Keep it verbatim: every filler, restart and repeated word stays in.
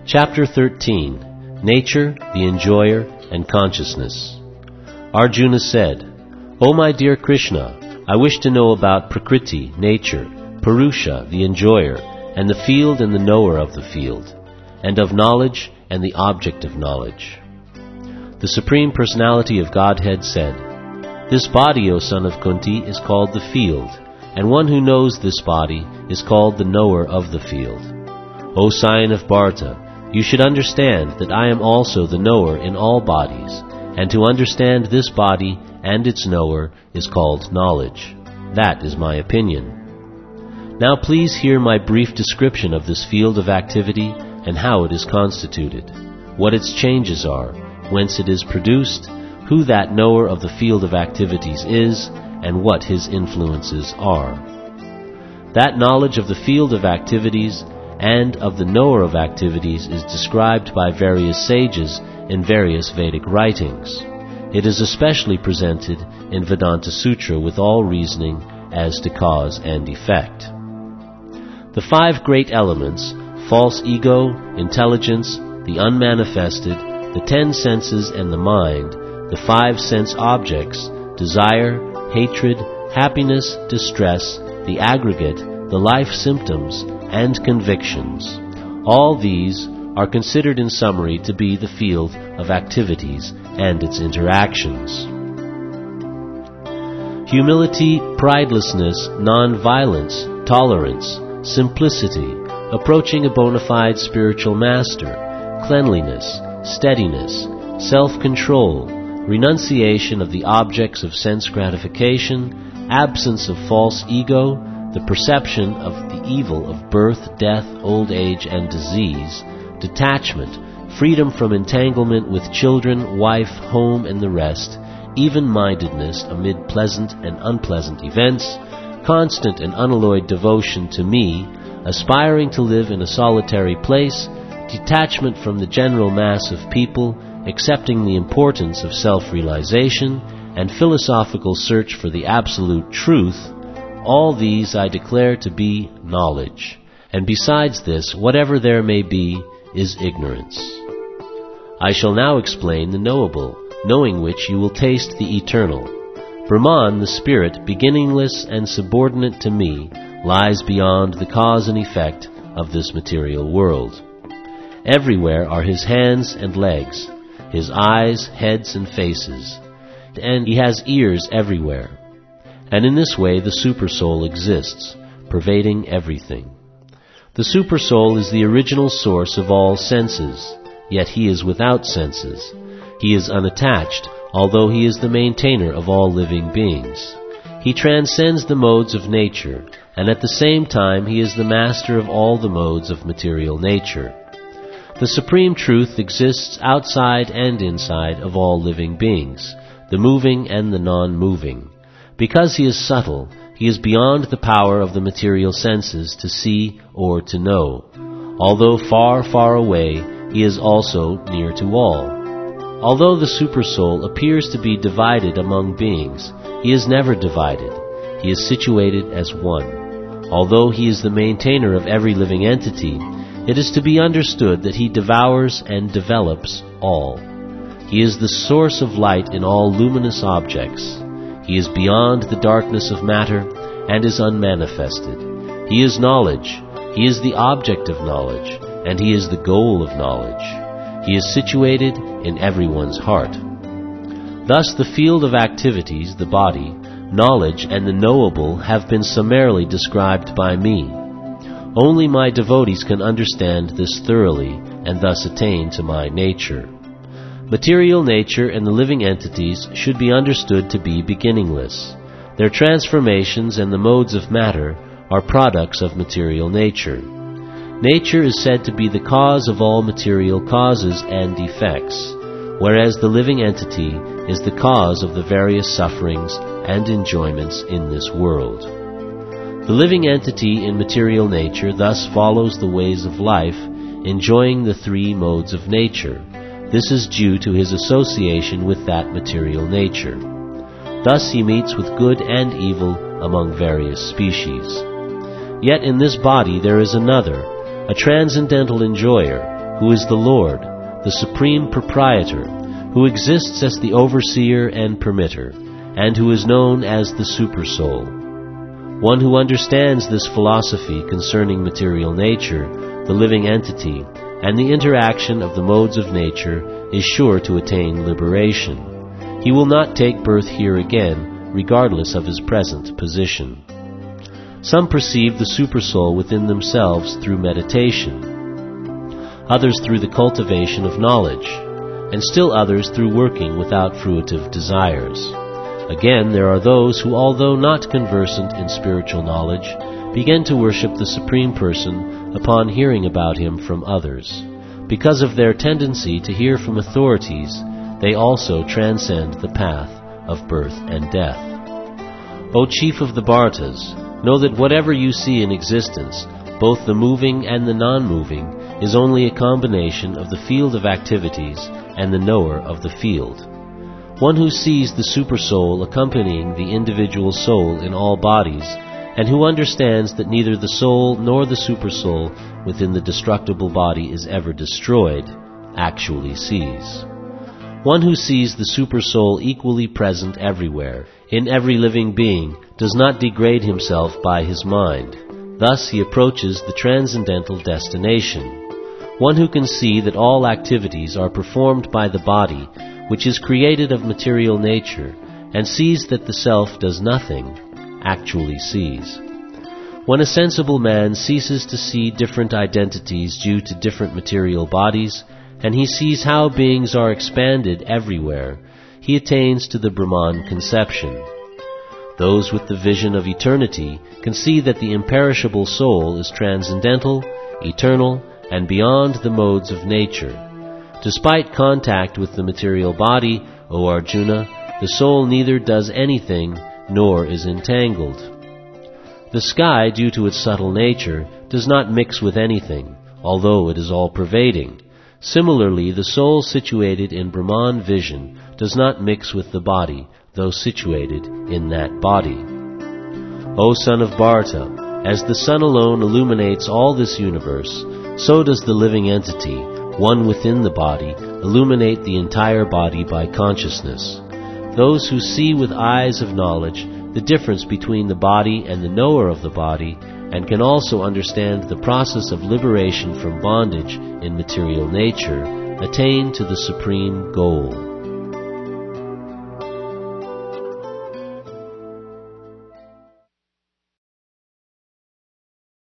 Chapter thirteen. Nature, the Enjoyer, and Consciousness. Arjuna said, O my dear Krishna, I wish to know about Prakriti, nature, Purusha, the Enjoyer, and the field and the knower of the field, and of knowledge and the object of knowledge. The Supreme Personality of Godhead said, This body, O son of Kunti, is called the field, and one who knows this body is called the knower of the field. O scion of Bharata, you should understand that I am also the knower in all bodies, and to understand this body and its knower is called knowledge. That is my opinion. Now please hear my brief description of this field of activity and how it is constituted, what its changes are, whence it is produced, who that knower of the field of activities is, and what his influences are. That knowledge of the field of activities and of the knower of activities is described by various sages in various Vedic writings. It is especially presented in Vedanta Sutra with all reasoning as to cause and effect. The five great elements, false ego, intelligence, the unmanifested, the ten senses and the mind, the five sense objects, desire, hatred, happiness, distress, the aggregate, the life symptoms, and convictions. All these are considered in summary to be the field of activities and its interactions. Humility, pridelessness, non-violence, tolerance, simplicity, approaching a bona fide spiritual master, cleanliness, steadiness, self-control, renunciation of the objects of sense gratification, absence of false ego, the perception of the evil of birth, death, old age, and disease, detachment, freedom from entanglement with children, wife, home, and the rest, even-mindedness amid pleasant and unpleasant events, constant and unalloyed devotion to me, aspiring to live in a solitary place, detachment from the general mass of people, accepting the importance of self-realization, and philosophical search for the absolute truth, all these I declare to be knowledge, and besides this, whatever there may be, is ignorance. I shall now explain the knowable, knowing which you will taste the eternal. Brahman, the spirit, beginningless and subordinate to me, lies beyond the cause and effect of this material world. Everywhere are his hands and legs, his eyes, heads, and faces, and he has ears everywhere. And in this way the Supersoul exists, pervading everything. The Supersoul is the original source of all senses, yet he is without senses. He is unattached, although he is the maintainer of all living beings. He transcends the modes of nature, and at the same time he is the master of all the modes of material nature. The Supreme Truth exists outside and inside of all living beings, the moving and the non-moving. Because he is subtle, he is beyond the power of the material senses to see or to know. Although far, far away, he is also near to all. Although the Supersoul appears to be divided among beings, he is never divided. He is situated as one. Although he is the maintainer of every living entity, it is to be understood that he devours and develops all. He is the source of light in all luminous objects. He is beyond the darkness of matter and is unmanifested. He is knowledge. He is the object of knowledge, and he is the goal of knowledge. He is situated in everyone's heart. Thus the field of activities, the body, knowledge, and the knowable have been summarily described by me. Only my devotees can understand this thoroughly and thus attain to my nature. Material nature and the living entities should be understood to be beginningless. Their transformations and the modes of matter are products of material nature. Nature is said to be the cause of all material causes and effects, whereas the living entity is the cause of the various sufferings and enjoyments in this world. The living entity in material nature thus follows the ways of life, enjoying the three modes of nature. This is due to his association with that material nature. Thus he meets with good and evil among various species. Yet in this body there is another, a transcendental enjoyer, who is the Lord, the Supreme Proprietor, who exists as the Overseer and Permitter, and who is known as the Supersoul. One who understands this philosophy concerning material nature, the living entity, and the interaction of the modes of nature is sure to attain liberation. He will not take birth here again, regardless of his present position. Some perceive the Supersoul within themselves through meditation, others through the cultivation of knowledge, and still others through working without fruitive desires. Again, there are those who, although not conversant in spiritual knowledge, begin to worship the Supreme Person upon hearing about Him from others. Because of their tendency to hear from authorities, they also transcend the path of birth and death. O Chief of the Bhartas, know that whatever you see in existence, both the moving and the non-moving, is only a combination of the field of activities and the knower of the field. One who sees the Supersoul accompanying the individual soul in all bodies, and who understands that neither the soul nor the Supersoul within the destructible body is ever destroyed, actually sees. One who sees the Supersoul equally present everywhere, in every living being, does not degrade himself by his mind. Thus he approaches the transcendental destination. One who can see that all activities are performed by the body, which is created of material nature, and sees that the self does nothing, actually sees. When a sensible man ceases to see different identities due to different material bodies, and he sees how beings are expanded everywhere, he attains to the Brahman conception. Those with the vision of eternity can see that the imperishable soul is transcendental, eternal, and beyond the modes of nature. Despite contact with the material body, O Arjuna, the soul neither does anything nor is entangled. The sky, due to its subtle nature, does not mix with anything, although it is all-pervading. Similarly, the soul situated in Brahman vision does not mix with the body, though situated in that body. O son of Bharata, as the sun alone illuminates all this universe, so does the living entity, one within the body, illuminate the entire body by consciousness. Those who see with eyes of knowledge the difference between the body and the knower of the body, and can also understand the process of liberation from bondage in material nature, attain to the supreme goal.